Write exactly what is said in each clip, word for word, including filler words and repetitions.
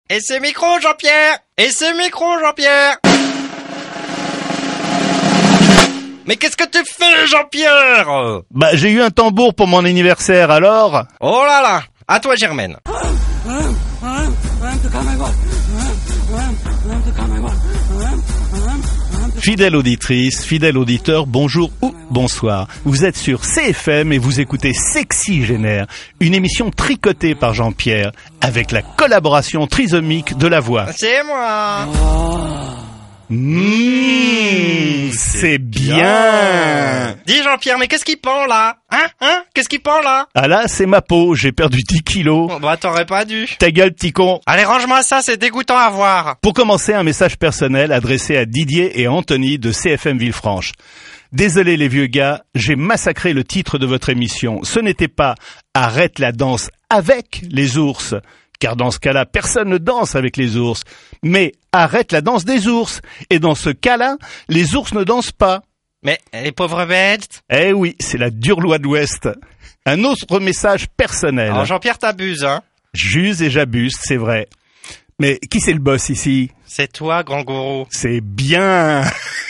Et ce micro, Jean-Pierre! Et ce micro, Jean-Pierre! Mais qu'est-ce que tu fais, Jean-Pierre? Bah, j'ai eu un tambour pour mon anniversaire, alors? Oh là là! À toi, Germaine. Fidèle auditrice, fidèle auditeur, bonjour ou bonsoir. Vous êtes sur C F M et vous écoutez Sexygénaire, une émission tricotée par Jean-Pierre, avec la collaboration trisomique de la voix. C'est moi. Mmh, c'est bien. Dis Jean-Pierre, mais qu'est-ce qui pend là? Hein? Hein? Qu'est-ce qui pend là? Ah là, c'est ma peau, j'ai perdu dix kilos. Bon, bah t'aurais pas dû. Ta gueule, petit con. Allez, range-moi ça, c'est dégoûtant à voir. Pour commencer, un message personnel adressé à Didier et Anthony de C F M Villefranche. Désolé les vieux gars, j'ai massacré le titre de votre émission. Ce n'était pas « Arrête la danse avec les ours », car dans ce cas-là, personne ne danse avec les ours, mais « Arrête la danse des ours ». Et dans ce cas-là, les ours ne dansent pas. Mais les pauvres bêtes. Eh oui, c'est la dure loi de l'Ouest. Un autre message personnel. Alors Jean-Pierre, t'abuses, hein? J'use et j'abuse, c'est vrai. Mais qui c'est le boss ici? C'est toi, grand gourou. C'est bien.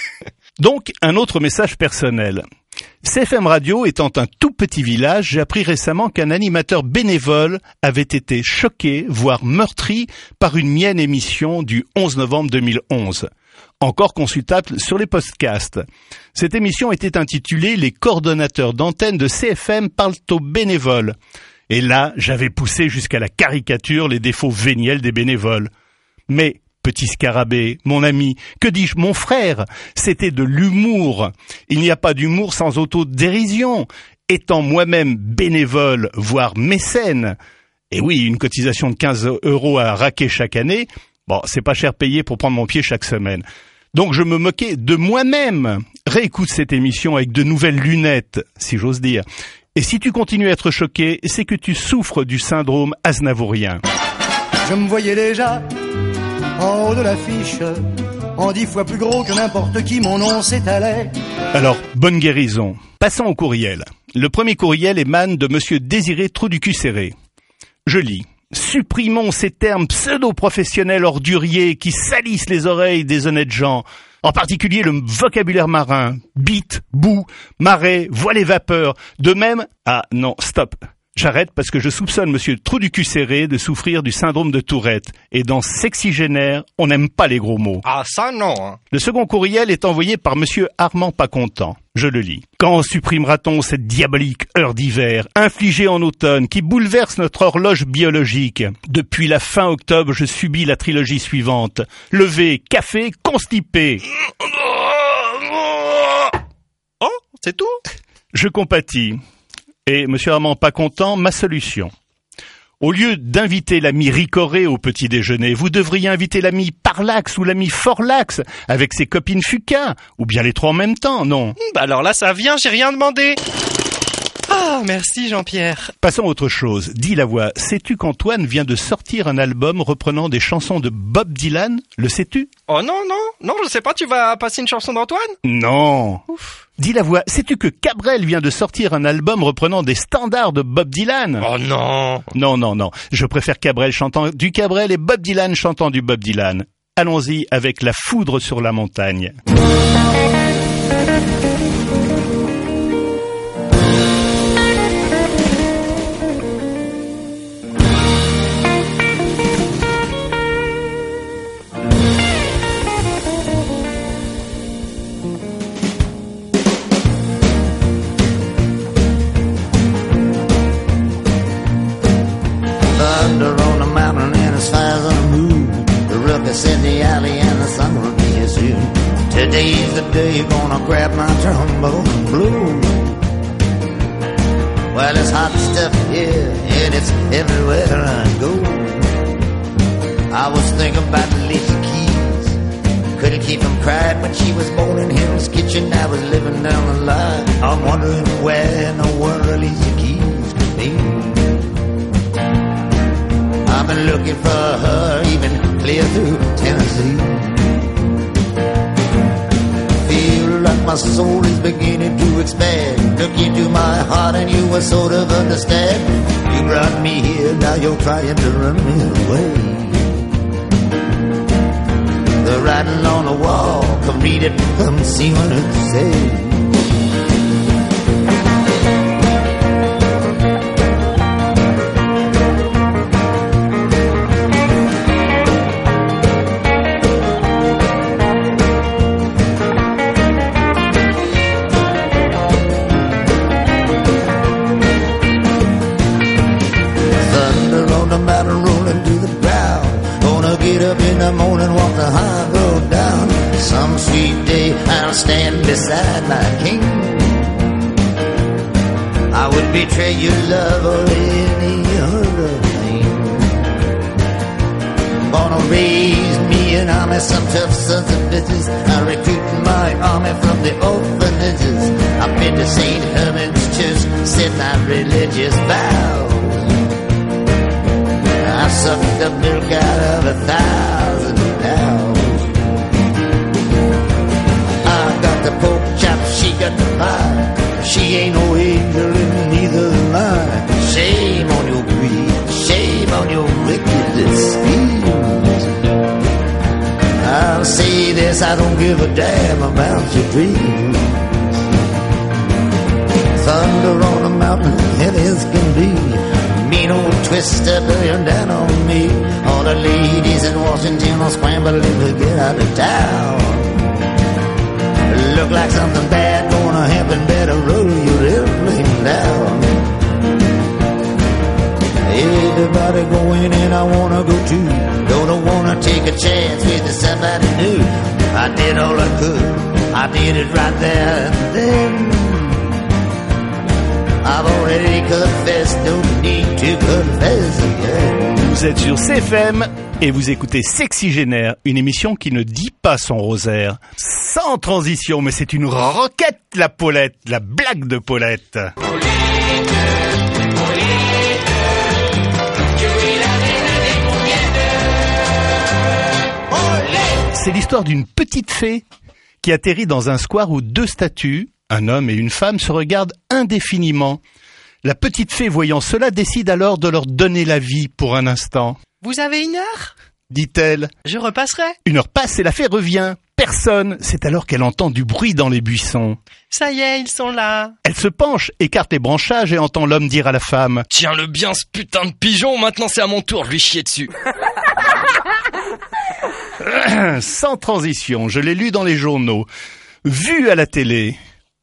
Donc, un autre message personnel. C F M Radio étant un tout petit village, j'ai appris récemment qu'un animateur bénévole avait été choqué, voire meurtri, par une mienne émission du onze novembre deux mille onze. Encore consultable sur les podcasts. Cette émission était intitulée « Les coordonnateurs d'antenne de C F M parlent aux bénévoles ». Et là, j'avais poussé jusqu'à la caricature les défauts véniels des bénévoles. Mais, petit scarabée, mon ami, que dis-je, mon frère, c'était de l'humour. Il n'y a pas d'humour sans autodérision. Étant moi-même bénévole, voire mécène, et oui, une cotisation de quinze euros à raquer chaque année, bon, c'est pas cher payé pour prendre mon pied chaque semaine. Donc je me moquais de moi-même. Réécoute cette émission avec de nouvelles lunettes, si j'ose dire. Et si tu continues à être choqué, c'est que tu souffres du syndrome aznavourien. Je me voyais déjà en haut de l'affiche, en dix fois plus gros que n'importe qui, mon nom s'étalait. Alors, bonne guérison. Passons au courriel. Le premier courriel émane de Monsieur Désiré Trou-du-Cul-Serré. Je lis. Supprimons ces termes pseudo-professionnels orduriers qui salissent les oreilles des honnêtes gens, en particulier le vocabulaire marin, bite, boue, marée, voile et vapeur. De même, ah non, stop. J'arrête parce que je soupçonne Monsieur Trou-du-Cul-Serré de souffrir du syndrome de Tourette. Et dans Sexygénaire, on n'aime pas les gros mots. Ah, ça non, hein. Le second courriel est envoyé par Monsieur Armand Pas-Content. Je le lis. Quand supprimera-t-on cette diabolique heure d'hiver, infligée en automne, qui bouleverse notre horloge biologique? Depuis la fin octobre, je subis la trilogie suivante. Lever, café, constipé. Oh, c'est tout? Je compatis. Et, Monsieur Armand Pas-Content, ma solution. Au lieu d'inviter l'ami Ricoré au petit déjeuner, vous devriez inviter l'ami Parlax ou l'ami Forlax avec ses copines Fuca, ou bien les trois en même temps, non? Bah alors là, ça vient, j'ai rien demandé. Ah, merci Jean-Pierre. Passons à autre chose. Dis la voix, sais-tu qu'Antoine vient de sortir un album reprenant des chansons de Bob Dylan? Le sais-tu? Oh non, non, non, je sais pas, tu vas passer une chanson d'Antoine? Non. Ouf. Dis la voix, sais-tu que Cabrel vient de sortir un album reprenant des standards de Bob Dylan? Oh non. Non, non, non. Je préfère Cabrel chantant du Cabrel et Bob Dylan chantant du Bob Dylan. Allons-y avec La foudre sur la montagne. In the alley and the sun will be here soon. Today's the day you're gonna grab my trombone blue. Well, it's hot stuff here and it's everywhere I go. I was thinking about Alicia Keys. Couldn't keep from crying when she was born in Hell's Kitchen. I was living down the line. I'm wondering where in the world Alicia Keys could be. I've been looking for her even clear through Tennessee. Feel like my soul is beginning to expand. Look into my heart and you will sort of understand. You brought me here, now you're trying to run me away. writing on the wall. Come read it, come see what it says. Stand beside my king. I would betray your love or any other thing. Gonna raise me an army, some tough sons of bitches. I recruit my army from the orphanages. I've been to Saint Herman's Church, said my religious vows. I sucked the milk out of a thousand cows. The pork chop, she got the pie. She ain't no angel and neither am I. Shame on your greed, shame on your wicked schemes. I'll say this, I don't give a damn about your dreams. Thunder on a mountain, heavy as can be. Mean old twister bearing down on me. All the ladies in Washington are scrambling to get out of town. Look like something bad gonna happen, better roll your airplane down. Everybody going and I wanna go too. Don't wanna take a chance with somebody new. I did all I could, I did it right there and then. I've already confessed, don't need to confess again. Vous êtes sur C F M et vous écoutez Sexygénaire, une émission qui ne dit pas son rosaire. Sans transition, mais c'est une roquette, la Paulette, la blague de Paulette. C'est l'histoire d'une petite fée qui atterrit dans un square où deux statues, un homme et une femme, se regardent indéfiniment. La petite fée, voyant cela, décide alors de leur donner la vie pour un instant. « Vous avez une heure ?» dit-elle. « Je repasserai. » Une heure passe et la fée revient. Personne. C'est alors qu'elle entend du bruit dans les buissons. « Ça y est, ils sont là. » Elle se penche, écarte les branchages et entend l'homme dire à la femme. « Tiens-le bien ce putain de pigeon, maintenant c'est à mon tour de lui chier dessus. » Sans transition, je l'ai lu dans les journaux. Vu à la télé.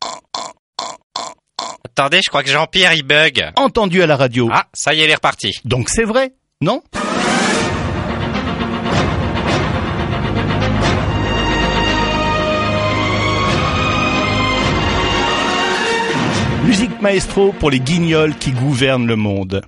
Attendez, je crois que Jean-Pierre il bug. Entendu à la radio. Ah, ça y est, il est reparti. Donc c'est vrai, non ? Musique maestro pour les guignols qui gouvernent le monde.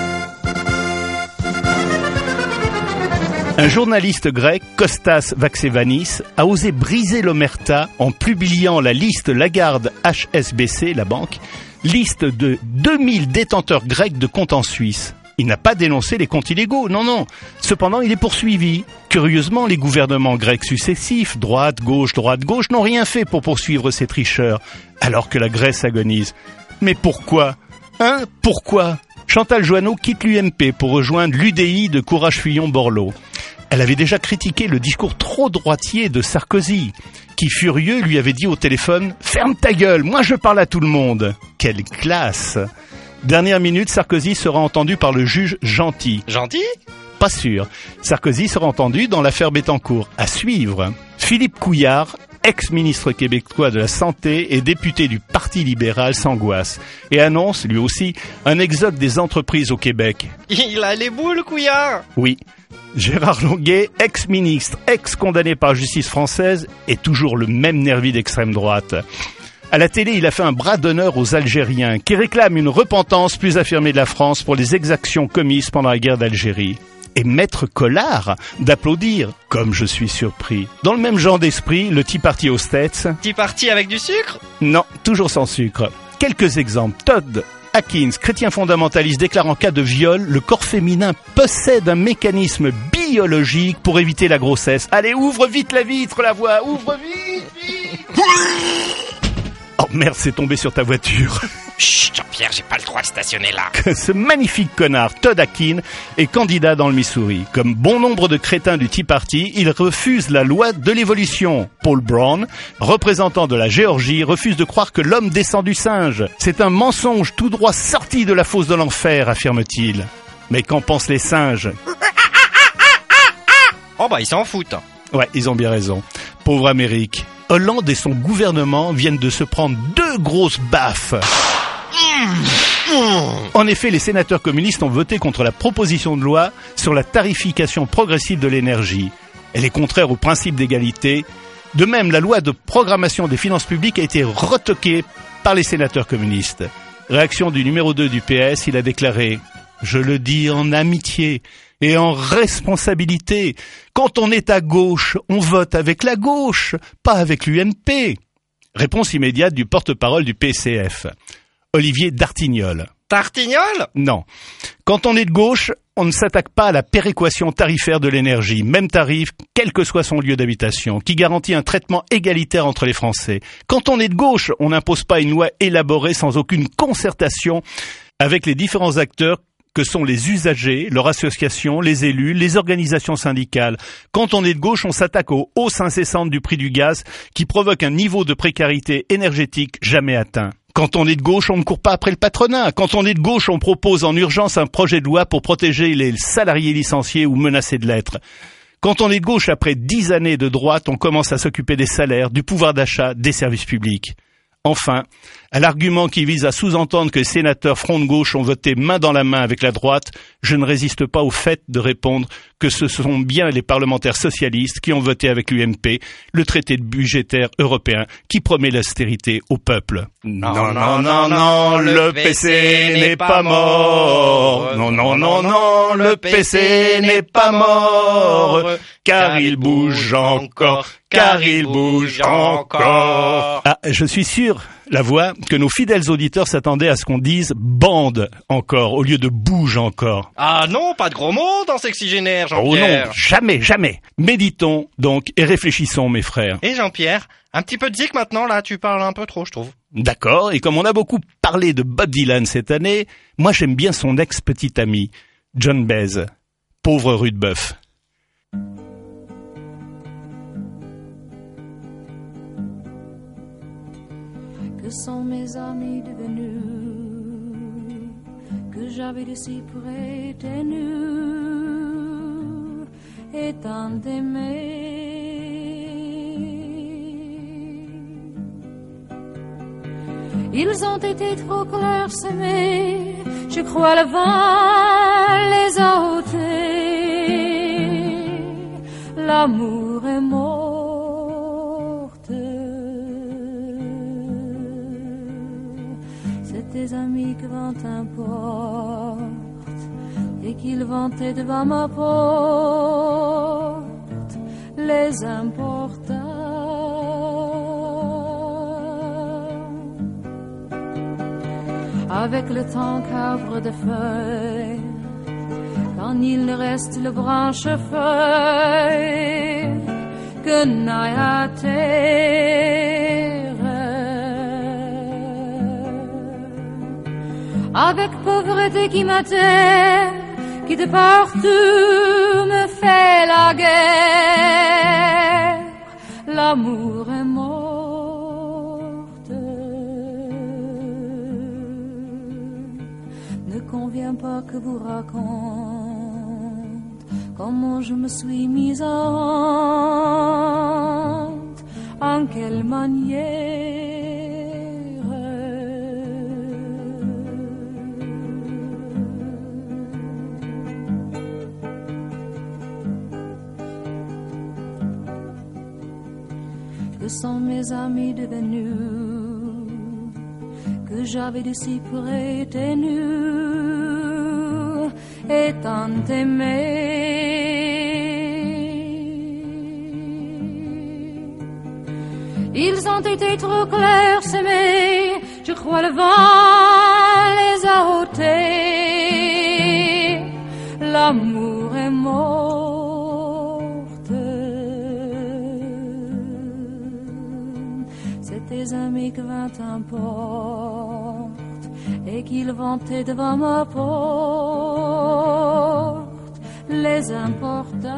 Un journaliste grec, Kostas Vaxevanis, a osé briser l'omerta en publiant la liste Lagarde H S B C, la banque, liste de deux mille détenteurs grecs de comptes en Suisse. Il n'a pas dénoncé les comptes illégaux, non, non. Cependant, il est poursuivi. Curieusement, les gouvernements grecs successifs, droite, gauche, droite, gauche, n'ont rien fait pour poursuivre ces tricheurs, alors que la Grèce agonise. Mais pourquoi ? Hein ? Pourquoi ? Chantal Joanneau quitte l'U M P pour rejoindre l'U D I de Courage-Fillon-Borloo. Elle avait déjà critiqué le discours trop droitier de Sarkozy, qui furieux lui avait dit au téléphone « Ferme ta gueule, moi je parle à tout le monde !» Quelle classe ! Dernière minute, Sarkozy sera entendu par le juge Gentil. Gentil ? Pas sûr. Sarkozy sera entendu dans l'affaire Bettencourt. À suivre. Philippe Couillard, ex-ministre québécois de la Santé et député du Parti libéral, s'angoisse et annonce, lui aussi, un exode des entreprises au Québec. Il a les boules, Couillard. Oui. Gérard Longuet, ex-ministre, ex-condamné par justice française, est toujours le même nervi d'extrême droite. À la télé, il a fait un bras d'honneur aux Algériens qui réclament une repentance plus affirmée de la France pour les exactions commises pendant la guerre d'Algérie. Et Maître Collard d'applaudir, comme je suis surpris. Dans le même genre d'esprit, le Tea Party aux States. Tea Party avec du sucre ? Non, toujours sans sucre. Quelques exemples. Todd Atkins, chrétien fondamentaliste, déclare en cas de viol, le corps féminin possède un mécanisme biologique pour éviter la grossesse. Allez, ouvre vite la vitre, la voix, ouvre vite, vite. Oh merde, c'est tombé sur ta voiture. Chut, Jean-Pierre, j'ai pas le droit de stationner là. Que ce magnifique connard Todd Akin est candidat dans le Missouri. Comme bon nombre de crétins du Tea Party, il refuse la loi de l'évolution. Paul Brown, représentant de la Géorgie, refuse de croire que l'homme descend du singe. C'est un mensonge tout droit sorti de la fosse de l'enfer, affirme-t-il. Mais qu'en pensent les singes? Oh bah ils s'en foutent. Ouais, ils ont bien raison. Pauvre Amérique. Hollande et son gouvernement viennent de se prendre deux grosses baffes. En effet, les sénateurs communistes ont voté contre la proposition de loi sur la tarification progressive de l'énergie. Elle est contraire au principe d'égalité. De même, la loi de programmation des finances publiques a été retoquée par les sénateurs communistes. Réaction du numéro deux du P S, il a déclaré « Je le dis en amitié et en responsabilité. Quand on est à gauche, on vote avec la gauche, pas avec l'U M P. » Réponse immédiate du porte-parole du P C F, Olivier D'Artignol. Tartignol? Non. Quand on est de gauche, on ne s'attaque pas à la péréquation tarifaire de l'énergie, même tarif, quel que soit son lieu d'habitation, qui garantit un traitement égalitaire entre les Français. Quand on est de gauche, on n'impose pas une loi élaborée sans aucune concertation avec les différents acteurs que sont les usagers, leurs associations, les élus, les organisations syndicales. Quand on est de gauche, on s'attaque aux hausses incessantes du prix du gaz qui provoquent un niveau de précarité énergétique jamais atteint. Quand on est de gauche, on ne court pas après le patronat. Quand on est de gauche, on propose en urgence un projet de loi pour protéger les salariés licenciés ou menacés de l'être. Quand on est de gauche, après dix années de droite, on commence à s'occuper des salaires, du pouvoir d'achat, des services publics. Enfin, à l'argument qui vise à sous-entendre que les sénateurs front de gauche ont voté main dans la main avec la droite, je ne résiste pas au fait de répondre que ce sont bien les parlementaires socialistes qui ont voté avec l'U M P le traité budgétaire européen qui promet l'austérité au peuple. Non, non, non, non, le P C n'est pas mort. Non, non, non, non, le P C n'est pas mort. Car il bouge encore, car il bouge encore. Ah, je suis sûr, la voix, que nos fidèles auditeurs s'attendaient à ce qu'on dise « bande encore » au lieu de « bouge encore ». Ah non, pas de gros mots dans Sexygénaire, Oh Jean-Pierre. non, jamais, jamais. Méditons donc et réfléchissons, mes frères. Et Jean-Pierre, un petit peu de zik maintenant, là, tu parles un peu trop, je trouve. D'accord, et comme on a beaucoup parlé de Bob Dylan cette année, moi j'aime bien son ex-petit ami, John Baez, pauvre rude-bœuf. Que sont mes amis devenus, que j'avais de si près tenus et tant aimés. Ils ont été trop clairsemés, je crois le vent les a ôtés. L'amour est mort. Des amis que vent importe et qu'ils vantaient devant ma porte les importa. Avec le temps qu'arbre de feuilles, quand il ne reste le branche-feuille que n'aille à terre. Avec pauvreté qui m'atterre, qui de partout me fait la guerre, l'amour est morte. Ne convient pas que vous raconte comment je me suis mise en honte, en quelle manière. Que sont mes amis devenus, que j'avais de si près tenus et tant aimés. Ils ont été trop clairsemés, je crois le vent les a ôtés. L'amour est mort. des amis que vingt importe, et qu'ils vantaient devant ma porte, les importeurs.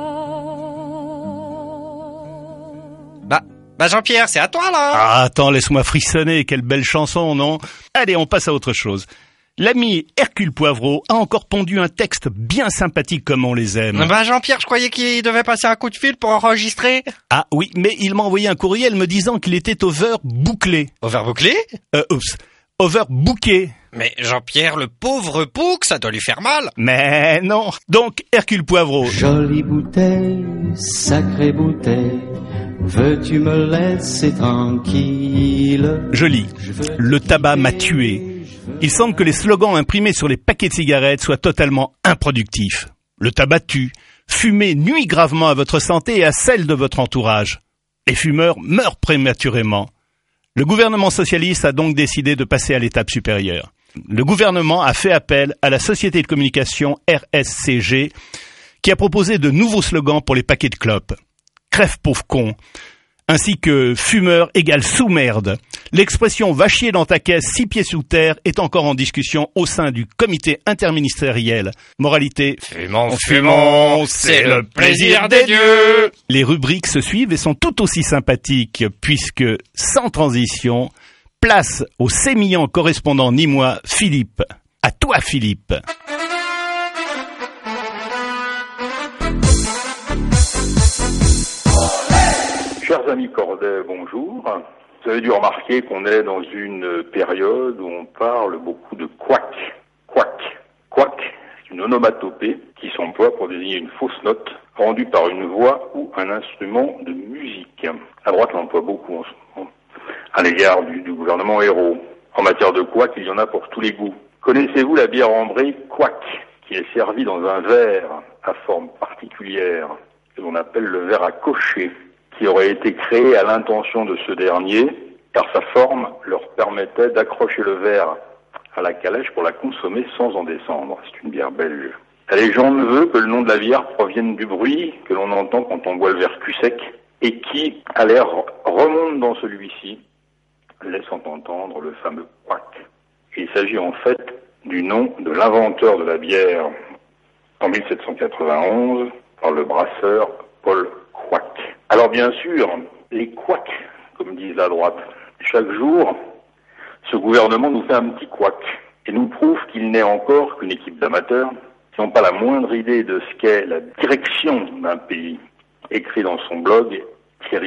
Bah, bah Jean-Pierre, c'est à toi là. Ah, attends, laisse-moi frissonner, quelle belle chanson, non? Allez, on passe à autre chose. L'ami Hercule Poivreau a encore pondu un texte bien sympathique comme on les aime. Bah Jean-Pierre, je croyais qu'il devait passer un coup de fil pour enregistrer. Ah oui, mais il m'a envoyé un courriel me disant qu'il était overbouclé. Overbouclé? Euh, oups, overbooké. Mais Jean-Pierre, le pauvre Pouc, ça doit lui faire mal. Mais non. Donc, Hercule Poivreau. Jolie bouteille, sacrée bouteille, veux-tu me laisser tranquille? Joli. Le tabac m'a tué. Il semble que les slogans imprimés sur les paquets de cigarettes soient totalement improductifs. Le tabac tue. Fumer nuit gravement à votre santé et à celle de votre entourage. Les fumeurs meurent prématurément. Le gouvernement socialiste a donc décidé de passer à l'étape supérieure. Le gouvernement a fait appel à la société de communication R S C G qui a proposé de nouveaux slogans pour les paquets de clopes. Crève pauvre con, ainsi que fumeur égale sous-merde. L'expression va chier dans ta caisse six pieds sous terre est encore en discussion au sein du comité interministériel. Moralité, fumons, fumons, c'est le plaisir des dieux. Les rubriques se suivent et sont tout aussi sympathiques puisque, sans transition, place au sémillant correspondant nîmois Philippe. À toi Philippe. Chers amis cordais, bonjour. Vous avez dû remarquer qu'on est dans une période où on parle beaucoup de couac. Couac. Couac, c'est une onomatopée qui s'emploie pour désigner une fausse note rendue par une voix ou un instrument de musique. À droite, on l'emploie beaucoup en ce moment, à l'égard du, du gouvernement héros. En matière de couac, il y en a pour tous les goûts. Connaissez-vous la bière ambrée couac, qui est servie dans un verre à forme particulière, que l'on appelle le verre à cocher, qui aurait été créé à l'intention de ce dernier, car sa forme leur permettait d'accrocher le verre à la calèche pour la consommer sans en descendre. C'est une bière belge. La légende veut que le nom de la bière provienne du bruit que l'on entend quand on boit le verre cul sec, et qui, à l'air, remonte dans celui-ci, laissant entendre le fameux couac. Il s'agit en fait du nom de l'inventeur de la bière en mille sept cent quatre-vingt-onze par le brasseur Paul Couac. Alors bien sûr, les couacs, comme disent la droite, chaque jour, ce gouvernement nous fait un petit couac et nous prouve qu'il n'est encore qu'une équipe d'amateurs qui n'ont pas la moindre idée de ce qu'est la direction d'un pays. Écrit dans son blog, Thierry